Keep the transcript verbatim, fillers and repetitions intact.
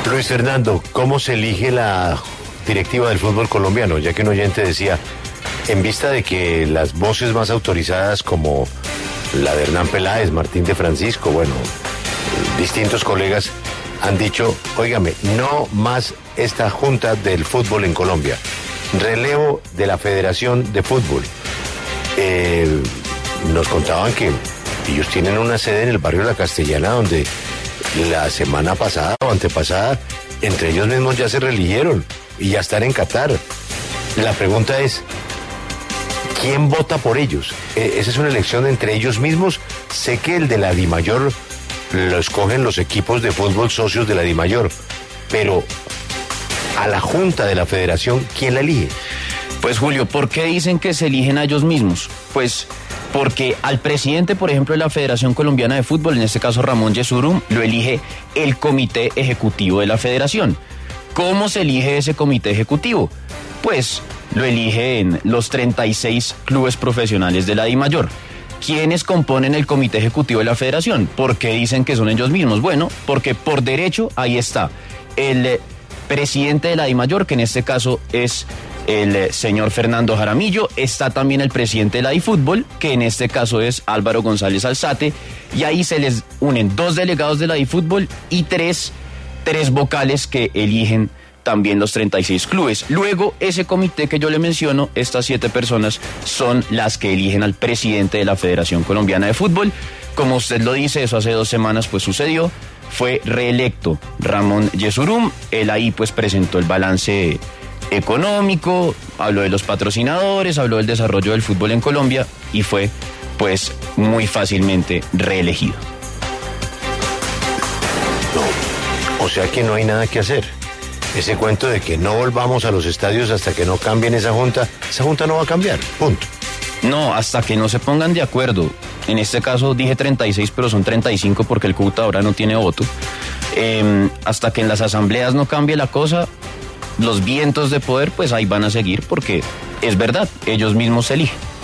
Luis Fernando, ¿cómo se elige la directiva del fútbol colombiano? Ya que un oyente decía, en vista de que las voces más autorizadas como la de Hernán Peláez, Martín de Francisco, bueno, distintos colegas han dicho, óigame, no más esta junta del fútbol en Colombia, relevo de la Federación de Fútbol. Eh, nos contaban que ellos tienen una sede en el barrio La Castellana donde la semana pasada o antepasada entre ellos mismos ya se reeligieron y ya están en Qatar. La pregunta es, ¿quién vota por ellos? Eh, esa es una elección entre ellos mismos. Sé que el de la Dimayor lo escogen los equipos de fútbol socios de la Dimayor, pero a la Junta de la Federación, ¿quién la elige? Pues Julio, ¿por qué dicen que se eligen a ellos mismos? Pues porque al presidente, por ejemplo, de la Federación Colombiana de Fútbol, en este caso Ramón Yesurum, lo elige el Comité Ejecutivo de la Federación. ¿Cómo se elige ese Comité Ejecutivo? Pues lo eligen los treinta y seis clubes profesionales de la Dimayor. ¿Quiénes componen el Comité Ejecutivo de la Federación? ¿Por qué dicen que son ellos mismos? Bueno, porque por derecho ahí está el presidente de la Dimayor, que en este caso es el señor Fernando Jaramillo, está también el presidente de la DiFútbol, que en este caso es Álvaro González Alzate, y ahí se les unen dos delegados de la DiFútbol y tres, tres vocales que eligen también los treinta y seis clubes. Luego, ese comité que yo le menciono, estas siete personas, son las que eligen al presidente de la Federación Colombiana de Fútbol. Como usted lo dice, eso hace dos semanas pues sucedió, fue reelecto Ramón Yesurum, él ahí pues presentó el balance económico, habló de los patrocinadores, habló del desarrollo del fútbol en Colombia y fue pues muy fácilmente reelegido. No, o sea que no hay nada que hacer. Ese cuento de que no volvamos a los estadios hasta que no cambien esa junta, esa junta no va a cambiar, punto. No, hasta que no se pongan de acuerdo. En este caso dije treinta y seis, pero son treinta y cinco porque el Cúcuta ahora no tiene voto. Eh, hasta que en las asambleas no cambie la cosa, los vientos de poder pues ahí van a seguir porque es verdad, ellos mismos se eligen.